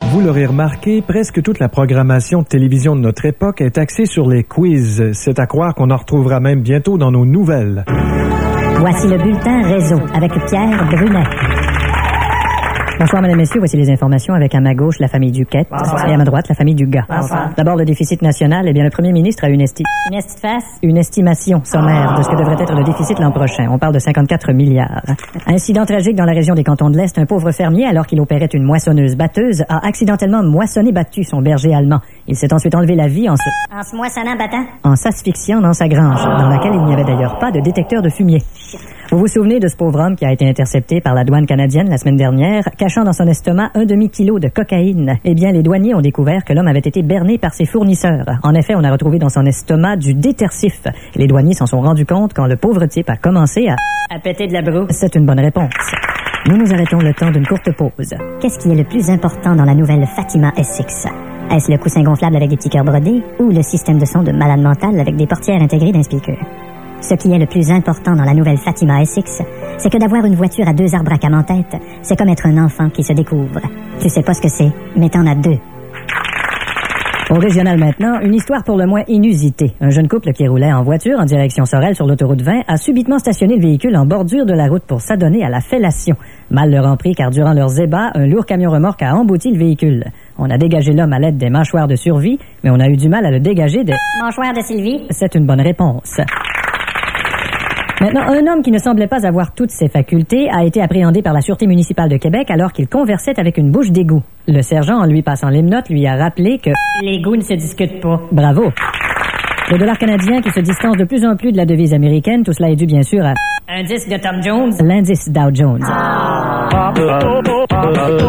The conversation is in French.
Vous l'aurez remarqué, presque toute la programmation de télévision de notre époque est axée sur les quiz. C'est à croire qu'on en retrouvera même bientôt dans nos nouvelles. Voici le bulletin réseau avec Pierre Brunet. Bonsoir, mesdames et messieurs. Voici les informations avec à ma gauche la famille Duquette et à ma droite la famille Dugas. D'abord, le déficit national. Eh bien, le premier ministre a une estimation sommaire de ce que devrait être le déficit l'an prochain. On parle de 54 milliards. Incident tragique dans la région des cantons de l'Est. Un pauvre fermier, alors qu'il opérait une moissonneuse-batteuse, a accidentellement moissonné-battu son berger allemand. Il s'est ensuite enlevé la vie en se moissonnant battant? En s'asphyxiant dans sa grange, dans laquelle il n'y avait d'ailleurs pas de détecteur de fumier. Vous vous souvenez de ce pauvre homme qui a été intercepté par la douane canadienne la semaine dernière, cachant dans son estomac un demi-kilo de cocaïne? Eh bien, les douaniers ont découvert que l'homme avait été berné par ses fournisseurs. En effet, on a retrouvé dans son estomac du détersif. Les douaniers s'en sont rendus compte quand le pauvre type a commencé à péter de la broue. C'est une bonne réponse. Nous nous arrêtons le temps d'une courte pause. Qu'est-ce qui est le plus important dans la nouvelle Fatima SX? Est-ce le coussin gonflable avec des petits cœurs brodés ou le système de son de malade mental avec des portières intégrées d'un speaker? Ce qui est le plus important dans la nouvelle Fatima SX, c'est que d'avoir une voiture à 2 arbres à cam en tête, c'est comme être un enfant qui se découvre. Tu sais pas ce que c'est, mais t'en as 2. Au régional maintenant, une histoire pour le moins inusitée. Un jeune couple qui roulait en voiture en direction Sorel sur l'autoroute 20 a subitement stationné le véhicule en bordure de la route pour s'adonner à la fellation. Mal leur en prit car durant leurs ébats, un lourd camion remorque a embouti le véhicule. On a dégagé l'homme à l'aide des mâchoires de survie, mais on a eu du mal à le dégager des... Mâchoires de Sylvie? C'est une bonne réponse. Maintenant, un homme qui ne semblait pas avoir toutes ses facultés a été appréhendé par la Sûreté municipale de Québec alors qu'il conversait avec une bouche d'égout. Le sergent, en lui passant l'hymnote, lui a rappelé que l'égout ne se discute pas. Bravo. Le dollar canadien qui se distance de plus en plus de la devise américaine, tout cela est dû bien sûr à un disque de Tom Jones. L'indice Dow Jones.